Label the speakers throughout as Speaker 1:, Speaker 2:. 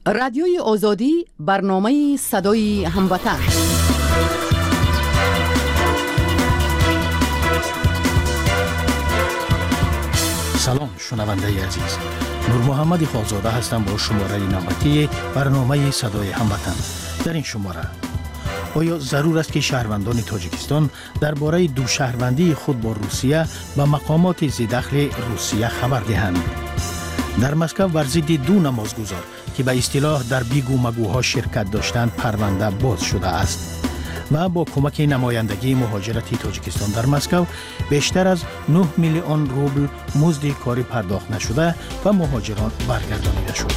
Speaker 1: رادیوی آزادی برنامه صدای هموطن.
Speaker 2: سلام شنونده عزیز، نور محمد خالزاده هستم با شماره نوبتی برنامه صدای هموطن. در این شماره آیا ضرور است که شهروندان تاجیکستان درباره دوشهروندی خود با روسیه و مقامات ذی‌دخل روسیه خبر دهند؟ در مسکو بر ضد دو نمازگزار که به اصطلاح در بیگو مگوها شرکت داشتند پرونده باز شده است و با کمک نمایندگی مهاجرتی تاجیکستان در مسکو بیشتر از 9 میلیون روبل مزد کاری پرداخت نشده و مهاجران برگردانیده شد.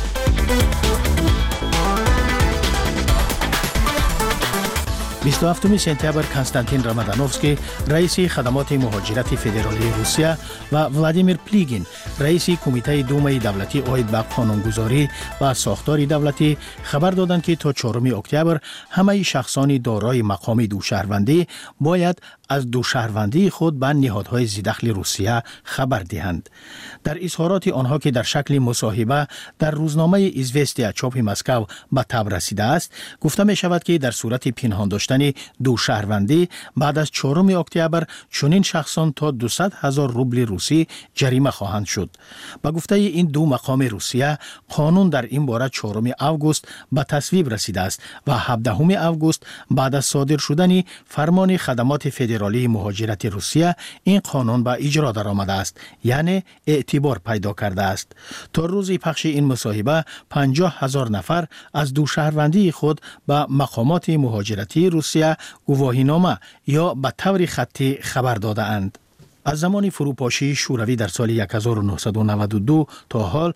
Speaker 2: 27 سپتامبر کنستانتین رامادانوفسکی رئیس خدمات مهاجرت فدرالی روسیه و ولادیمیر پلیگین رئیس کمیته دومه دولتی عاید به قانونگذاری و ساختار دولتی خبر دادند که تا 4 اکتبر همه شخصان دارای مقام دوشهروندی باید از دوشهروندی خود به نهادهای ذی‌دخل روسیه خبر دهند. در اظهارات آنها که در شکل مصاحبه در روزنامه ایزوستیا چاپ مسکو به تب رسیده است، گفته می شود که در صورت پنهان داشتن دوشهروندی بعد از 4 اکتبر چنین شخصان تا 200,000 روبل روسی جریمه خواهند شد. با گفته این دو مقام روسیه، قانون در این باره 4 اوگوست به تصویب رسیده است و 17 اوگوست بعد از صادر شدن فرمان خدمات فدرالی مهاجرت روسیه این قانون به اجرا درآمده است، یعنی اعتبار پیدا کرده است. تا روز پخش این مصاحبه 50,000 نفر از دوشهروندی خود به مقامات مهاجرتی روسیه گواهینامه یا به طور خطی خبر داده اند. از زمان فروپاشی شوروی در سال 1992 تا حال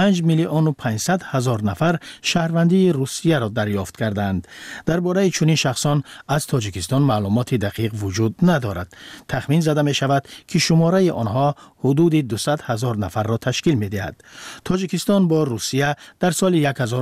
Speaker 2: 5,500,000 نفر شهروندی روسیه را دریافت کردند. درباره چنین شخصان از تاجیکستان معلومات دقیق وجود ندارد. تخمین زده می شود که شماره آنها حدود 200,000 نفر را تشکیل می دهد. تاجیکستان با روسیه در سال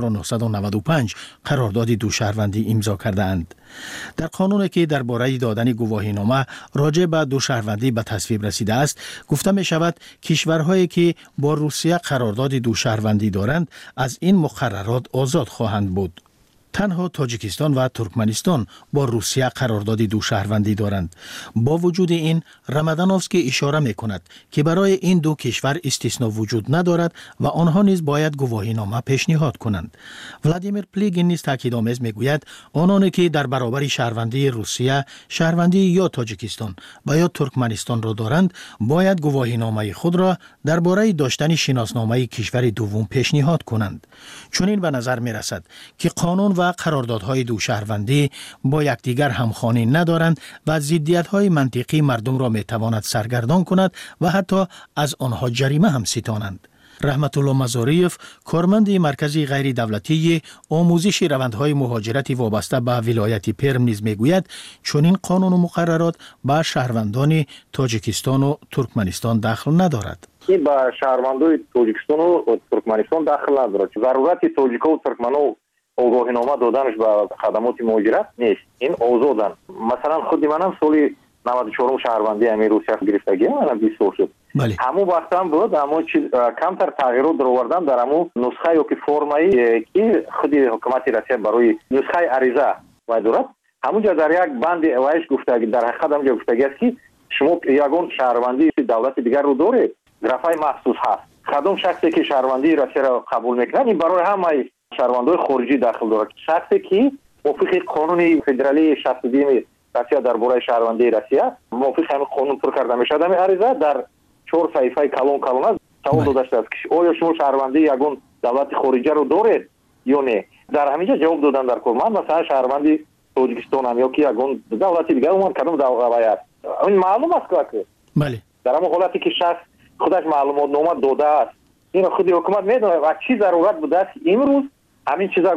Speaker 2: 1995 قرارداد دوشهروندی امضا کردند. در قانونی که درباره دادن گواهینامه راجع به دوشهروندی به تصویب رسیده است، گفته می شود کشورهایی که با روسیه قرارداد دوشهروندی دارند از این مقررات آزاد خواهند بود. تنها تاجیکستان و ترکمنستان با روسیه قرارداد دوشهروندی دارند. با وجود این، رامادانوفسکی اشاره می کند که برای این دو کشور استثنا وجود ندارد و آنها نیز باید گواهینامه پیشنهاد کنند. ولادیمیر پلیگین نیز تاکیدآمیز می گوید آنانی که در برابر شهروندی روسیه، شهروندی یا تاجیکستان و یا ترکمنستان را دارند، باید گواهینامه خود را درباره داشتن شناسنامه کشور دوم پیشنهاد کنند. چنین به نظر می رسد که قانون و قراردادهای دوشهروندی با یکدیگر همخوانی ندارند و ضدیت‌های منطقی مردم را می‌تواند سرگردان کند و حتی از آنها جریمه هم ستانند. رحمت الله مزاریف، کارمند مرکز غیر دولتی آموزش روندهای مهاجرتی وابسته به ولایت پرم نیز میگوید چنین قانون و مقررات به شهروندان تاجیکستان و ترکمنستان دخل ندارد.
Speaker 3: این به شهروندان تاجیکستان و ترکمنستان دخل ندارد. ضرورت تاجیکا و ترکمنا آگاهینامه دادنش به خدمات مهاجرت نیست. این آزادن. مثلا خود منم سالی 94 شهروندی امیر روسیه گرفتگی منم 20 سال شد. همون وقت هم بود، اما کمتر تغییرات در آوردن در همون نسخه یا که فرمایی که خود حکومت روسیه برای نسخه عریضه و دارد، همونجا در یک بند وایش گفتگی در حقیقت همونجا گفتگی است که شما یگان شهروندی دولت دیگر رو دارید، رفع مخصوص هست. خدام شخصی که شهروندی روسیه را قبول میکنه این برای همه شهروندان خارجی داخل دارد. شخصی که موافق قانون فدرالی 62 روسیه درباره شهروندی روسیه موافق همین قانون پر کرده میشد، همین عریضه در 4 صفحه کلون است سوال داده شده است که آیا شما شهروندی یگان دولت خارجی رو دارید یا نه؟ در همینجا جواب دادن در کلمن مثلا شهروندی تاجیکستان هم یا که یگان دولت دیگه اون کدام دولتی است این معلوم است که
Speaker 2: بله
Speaker 3: در همون حالتی که شخص خودش معلومات نامه داده است، این خودی حکومت میدونه و چی ضرورت بوده است امروز همین چیزا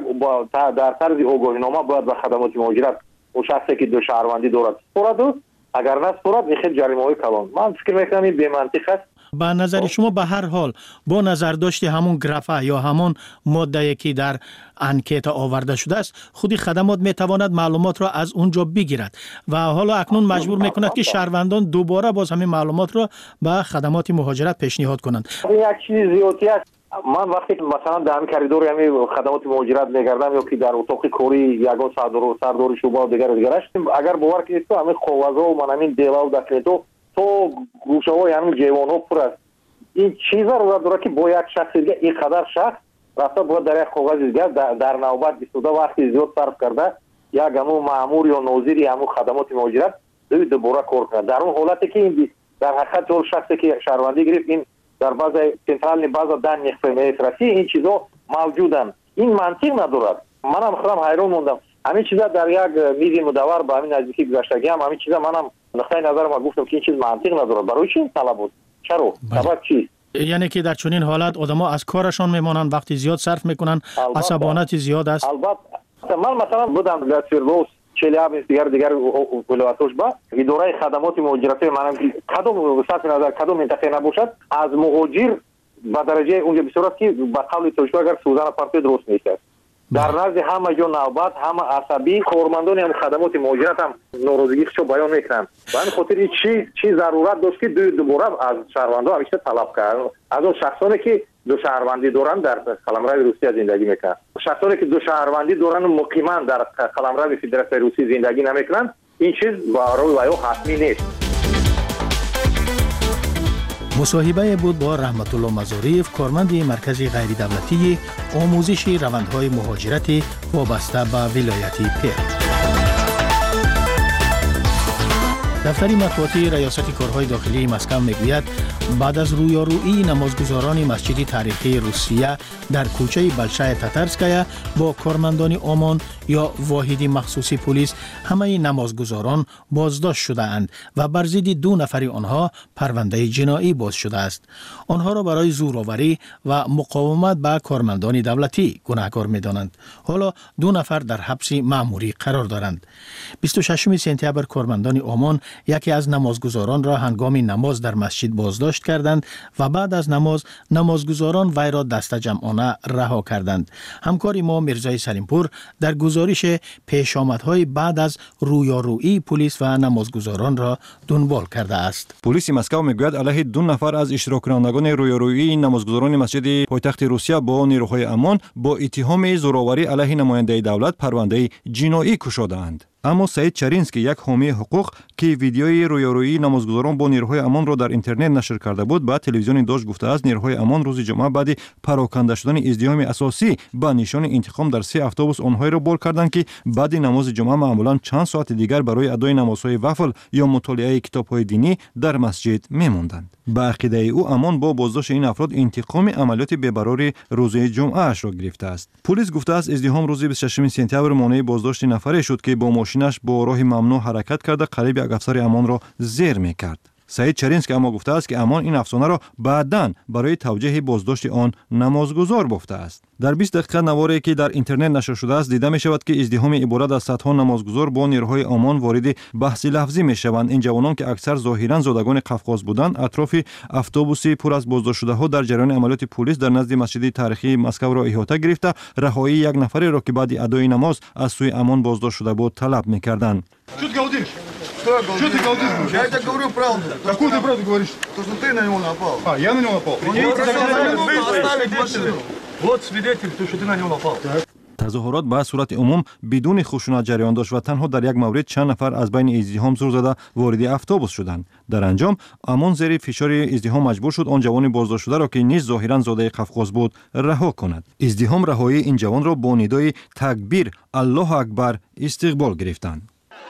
Speaker 3: در طرز آگاهینامه باید به خدمات مهاجرت و شخصی که دو شهروندی دارد سپرد، اگر نه سپرد میخواد جریمه‌های کلان. من فکر میکنم این بی منطق است.
Speaker 2: به نظر شما به هر حال با نظر داشته همون گرافه یا همون ماده که در انکیت آورده شده است، خودی خدمات میتواند معلومات را از اونجا بگیرد و حالا اکنون مجبور میکند که شهروندان دوباره باز همین معلومات را به خدمات مهاجرت پیشنهاد کنند.
Speaker 3: این یک چیز زیادی است. من وقتی مثلا در همین کریدور همین خدمات مهاجرت میگردم یا که در اتاق کاری یگان سردار شعبه و دیگرش اگر باور کنید تو همین خوازا و من همین دیوا و داخلتو تو گوشه‌های همین جوان‌ها پر است. این چیزا رو داره که با یک شخص دیگه این قدر شخص رفته باید در یک کاغذ دیگه در نوبت ایستاده وقتی زیاد صرف کرده یک همون مأمور یا ناظر همون خدمات مهاجرت دوباره کار کنه. در اون حالتی که این در حقیقت جور شخصی که شهروندی گرفت این در بعض سنترال بعض دن میفرستی این چیزا موجودن. این منطق ندارد. منم خودم حیران موندم. همین چیزا در یک میز مدور با همین نزدیکی گذشتگی هم همین چیزا منم نقطه نظر ما گفتم که این چیز منطق ندارد. برای چی طلب بود؟ چرا؟ سبب چی؟
Speaker 2: یعنی که در چنین حالت آدم‌ها از کارشان میمانند، وقتی زیاد صرف میکنن، عصبانیت زیاد است.
Speaker 3: البته من مثلا بودم در سیرلوس چلیاب دیگر ولایتوش با اداره خدمات مهاجرت منم کدوم صرف نظر کدوم منطقه نباشد از مهاجر به درجه اونجا بسیارت که به قول توشو اگر سوزن پارتی درست نیست. در نزد همه جو نوبت همه عصبی کارمندان هم خدمات مهاجرت هم ناراضگیشو بیان میکنن. به این خاطر چی ضرورت داشت که دوباره از شهروندان همیشه طلب کردن از اون شخصانی که دو شهروندی دارن در قلمرو روسیه زندگی میکنن. شخصانی که دو شهروندی دارن مقیما در قلمرو فدراسیون روسیه زندگی نمیکنن این چیز برای او حتمی نیست.
Speaker 2: مصاحبه بود با رحمت الله مزاریف، کارمند مرکز غیر دولتی آموزش روندهای مهاجرت وابسته به ولایت پیر. دفتر مطبوعاتی ریاست کارهای داخلی مسکو میگوید بعد از رویارویی نمازگزاران مسجد تاریخی روسیه در کوچه بلشای تاترسکایا با کارمندان آمان یا واحد مخصوصی پلیس همه نمازگزاران بازداشت شده اند و بر ضد 2 نفر آنها پرونده جنایی باز شده است. آنها را برای زورآوری و مقاومت به کارمندان دولتی گناهکار می‌دانند. حالا 2 نفر در حبس مأموری قرار دارند. 26 سپتامبر کارمندان آمان یکی از نمازگزاران را هنگام نماز در مسجد بازداشت کردند و بعد از نمازگزاران وی را دست جمعانه رها کردند. همکار ما میرزای سلیمپور در گزارش پیشامدهای بعد از رویارویی پلیس و نمازگزاران را دنبال کرده است.
Speaker 4: پلیس مسکو میگوید علیه 2 نفر از اشتراک کنندگان رویارویی نمازگزاران مسجد پایتخت روسیه با نیروهای امان با اتهام زورآوری علیه نماینده دولت پرونده جنایی گشوده‌اند. اما سعید چرینسکی یک حامی حقوق که ویدیوی رویارویی نمازگزاران با نیروهای امان را در اینترنت نشر کرده بود به تلویزیون داش گفته است نیروهای امان روز جمعه بعد پراکنده شدن ازدحام اساسی با نشان انتقام در 3 اتوبوس آنها را بول کردند که بعد نماز جمعه معمولا چند ساعت دیگر برای ادای نمازهای وفل یا مطالعه کتاب‌های دینی در مسجد می‌ماندند. به عقیده او امان با بازداشت این افراد انتقام عملیات بی‌قراری روز جمعه اش را گرفته است. پلیس گفته است ازدحام روز 26 سپتامبر مانع بازداشت نفری شد که با ماشینش با راه ممنوع حرکت کرده قریب یک افسر امان را زیر می‌کرد. سعید چرینسکی اما گفته است که امان این افسانه را بعداً برای توجیه بازداشت آن نمازگزار گفته است. در 20 دقیقه نواری که در اینترنت نشر شده است دیده می شود که ازدحام عبارت از صدها نمازگزار با نیروهای امان وارد بحث لفظی می شوند. این جوانان که اکثر ظاهراً زادگان قفقاز بودند اطراف اتوبوسی پر از بازداشت شده ها در جریان عملیات پلیس در نزد مسجد تاریخی مسکو را احاطه گرفته رهایی یک نفری را که بعد ادای نماز از سوی امان بازداشت شده بود طلب می‌کردند.
Speaker 5: Что ты галдишь? Я тебе говорю правду. Какую ты правду говоришь? То, что ты на него напал. Я на него напал. Оставить машину. Вот свидетель, что ты на него напал.
Speaker 4: تظاهرات به صورت عموم بدون خشونت جریان داشت و تنها در یک مورد چند نفر از بین ازدحام زور زده وارد اتوبوس شدند. در انجام امان زیر فشار ازدحام مجبور شد آن جوان بازداشت شده را که نیز ظاهرا زاده قفقاز بود رها کند. ازدحام رهایی این جوان را با ندای تکبیر الله اکبر استقبال گرفتند.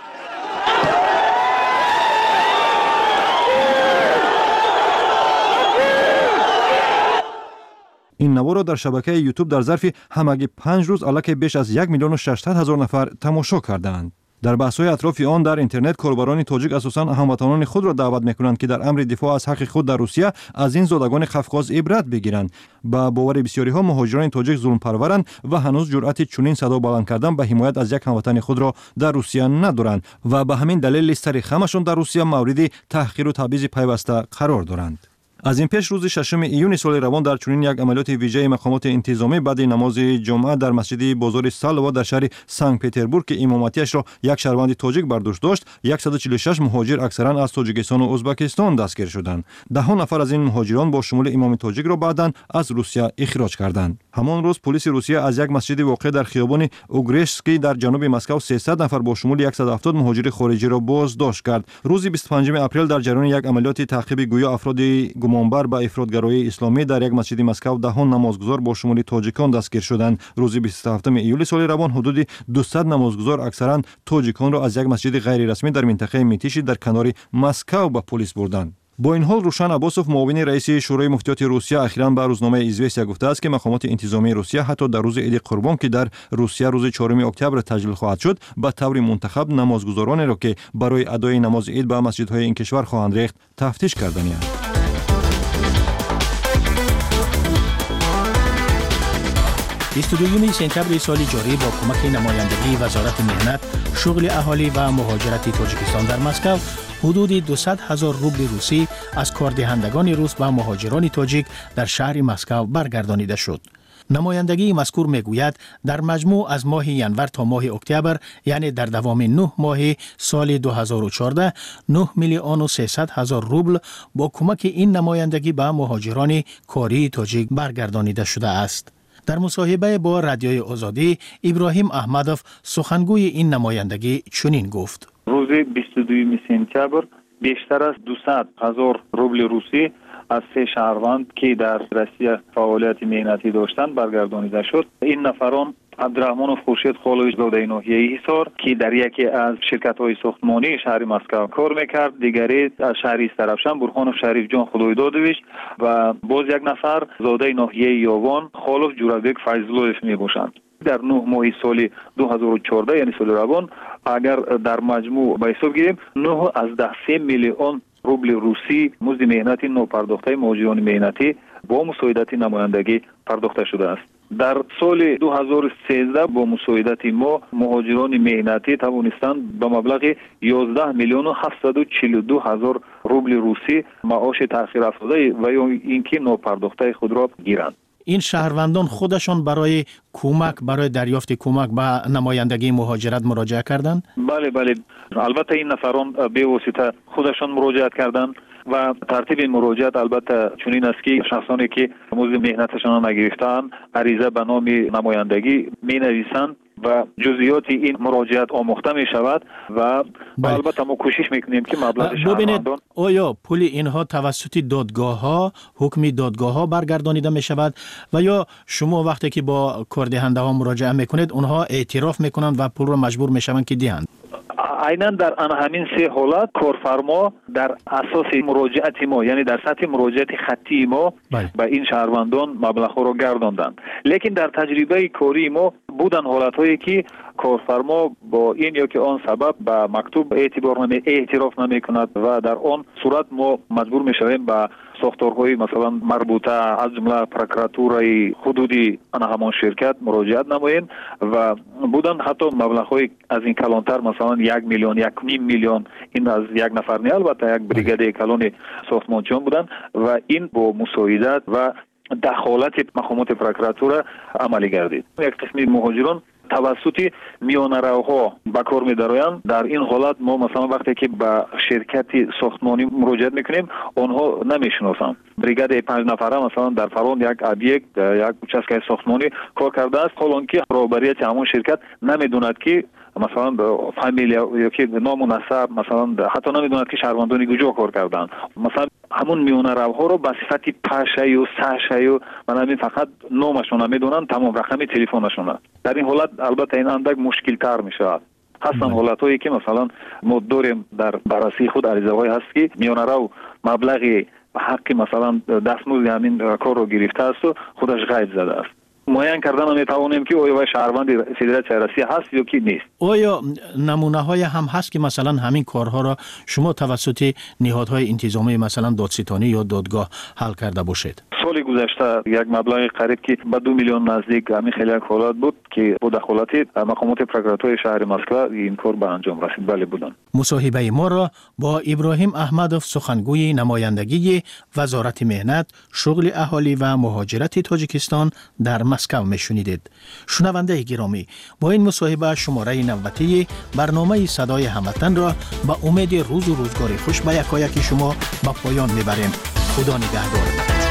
Speaker 4: این نوار را در شبکه یوتیوب در ظرف همگی 5 روز الکی بیش از 1,600,000 نفر تماشا کردند. در بحث‌های اطراف آن در اینترنت کاربران تاجیک اساساً هموطنان خود را دعوت می‌کنند که در امر دفاع از حق خود در روسیه از این زادگان قفقاز عبرت بگیرند. با باور بسیاری‌ها مهاجران تاجیک ظلم پرورند و هنوز جرأت چنین صدا بلند کردن به حمایت از یک هموطن خود را در روسیه ندارند و به همین دلیل سر خمشان در روسیه مورد تحقیر و تبعیض پیوسته قرار دارند. از این پیش روز 6 ایون سال روان در چنین یک عملیات ویژه مقامات انتظامی بعد نماز جمعه در مسجد بازار سالوا در شهر سنت پترزبورگ که امامتیش را یک شهروند تاجیک بر دوش داشت 146 مهاجر اکثرا از تاجیکستان و ازبکستان دستگیر شدند. 10 نفر از این مهاجران با شمول امام تاجیک را بعداً از روسیه اخراج کردند. همان روز پلیس روسیه از یک مسجد واقع در خیابان اوگرشسکی در جنوب مسکو 300 نفر با شمول 170 مهاجر خارجی را بازداشت کرد. روز 25 اپریل در جریان یک عملیات تعقیب گویا افراد گمانبر به افراطگرایی اسلامی در یک مسجد مسکو 10 نمازگزار با شمول تاجیکان دستگیر شدند. روز 27 ایول سال روان حدود 200 نمازگزار اکثرا تاجیکان را از یک مسجد غیر رسمی در منطقه میتیشی در کنار مسکو به پلیس بردند. با این حال روشن عباسوف معاون رئیس شورای مفتیات روسیه اخیراً به روزنامه ایزوستیا گفته است که مقامات انتظامی روسیه حتی در روز عید قربان که در روسیه روز 4 اکتبر تجلیل خواهد شد به طور منتخب نمازگزارانی را که برای ادای نماز عید به مسجدهای این کشور خواهند ریخت تفتیش کردند.
Speaker 2: بیستودویوم سپتامبر سال جاری با کمک نمایندگی وزارت مهنت، شغل اهالی و مهاجرت تاجیکستان در مسکو حدود 200,000 روبل روسی از کاردهندگان روس و مهاجران تاجیک در شهر مسکو برگردانیده شد. نمایندگی مذکور میگوید در مجموع از ماه ینور تا ماه اکتبر یعنی در دوام 9 ماه سال 2014 9,300,000 روبل با کمک این نمایندگی به مهاجران کاری تاجیک برگردانیده شده است. در مصاحبه با رادیوی آزادی ابراهیم احمدوف سخنگوی این نمایندگی چنین گفت:
Speaker 6: روز 22 سپتامبر بیشتر از 200,000 روبل روسی از 3 شهروند که در روسیه فعالیت مهنتی داشتند برگردانیده شد. این نفران عبدالرحمن خورشید خالوی زاده ناحیه حصار که در یکی از شرکت‌های ساختمانی شهر مسکو کار میکرد، دیگری از شهر استرابشن برهانوف شریف جان خدایدادویچ و باز یک نفر زاده ناحیه یاوان خالوف جورابک فیضلویف میباشند. در 9 ماه سال 2014 یعنی سال روان اگر در مجموع به حساب گیریم 9 میلیون روبل روسی مزد مهنتی نوپرداخته مهاجران مهنتی با مساعدت نمایندگی پرداخته شده است. در سال 2013 با مساعدت ما مهاجران مهنتی توانستند به مبلغ 11,742,000 روبل روسی معاش تأخیر افتاده و یا اینکه نوپرداخته خود را گیرند.
Speaker 2: این شهروندان خودشان برای دریافت کمک به نمایندگی مهاجرت مراجعه کردند؟
Speaker 6: بله البته این نفران به واسطه خودشان مراجعت کردند و ترتیب مراجعت البته چنین است که شخصانی که مزد مهنتشان نگرفتند عریضه به نام نمایندگی می نویسند و جزئیات این مراجعت آموخته می شود و البته ما کوشش میکنیم که مبلغ شهروندان
Speaker 2: آیا پول اینها توسط دادگاه ها برگردانیده می شود و یا شما وقتی که با کاردهنده ها مراجعه میکنید اونها اعتراف میکنند و پول را مجبور میشوند که دهند؟
Speaker 6: عیناً در همین 3 حالت کارفرما در اساس مراجعت ما یعنی در سطح مراجعت خطی ما به این شهروندان مبلغ را گرداندند. لیکن در تجربه کاری ما بودن حالت‌هایی که کارفرما با این یا که آن سبب به مکتوب اعتراف نمی‌کند و در آن صورت ما مجبور می‌شویم به ساختارهای مثلا مربوطه از جمله پروکراتورای حدودی همان شرکت مراجعت نماییم و بودن حتی مبلغ‌های از این کلانتر مثلا 1 میلیون 1.5 میلیون این از یک نفر نه البته یک بریگاد کلان ساختمانچیان بودن و این با مساعدت و دخالت مقامات پروکراتور عملی گردید. یک قسم مهاجران توسط میانه‌روها به کار می‌دارند. در این حالت ما مثلا وقتی که به شرکت ساختمانی مراجعه میکنیم آنها نمیشناسند. بریگاد 5 نفره مثلا در فلان یک ابیکت یک участке ساختمانی کار کرده است، حالان که رهبریت همون شرکت نمیدوند که مثلا فامیلیا یا که نام و نسب مثلا حتی نمیدوند که شهروندانی کجا کار کردند. مثلا همون میانه‌روها رو به صفت پشه و سشه و من فقط نامشون نمیدونن، تمام رقم تلفنشون. در این حالت البته این اندک مشکل تر میشه. هستن حالتایی که مثلا ما داریم در بررسی خود عریضه‌های هست که میانه‌رو مبلغی حق مثلا دستمزد همین کار رو گرفته است و خودش غیب زده است. معین کردن میتوانیم که آیا شهروند فدراسیون روسیه هست یا کی نیست.
Speaker 2: آیا نمونه های هم هست که مثلا همین کارها را شما توسط نهادهای انتظامی مثلا دادستانی یا دادگاه حل کرده باشید؟
Speaker 6: سال گذشته یک مبلغ قریب که به 2 میلیون نزدیک همین خیلی حالات بود که با دخالت مقامات پروکراتوری شهر مسکو این کار به انجام رسید. بله بودن.
Speaker 2: مصاحبه ما را با ابراهیم احمدوف، سخنگوی نمایندگی وزارت مهنت، شغل اهالی و مهاجرت تاجیکستان در مسکو میشنیدید. شنونده گرامی، با این مصاحبه شماره نوبتی برنامه صدای هموطن را با امید روز و روزگار خوش به یکایک شما به پایان میبریم. خدا نگهدار.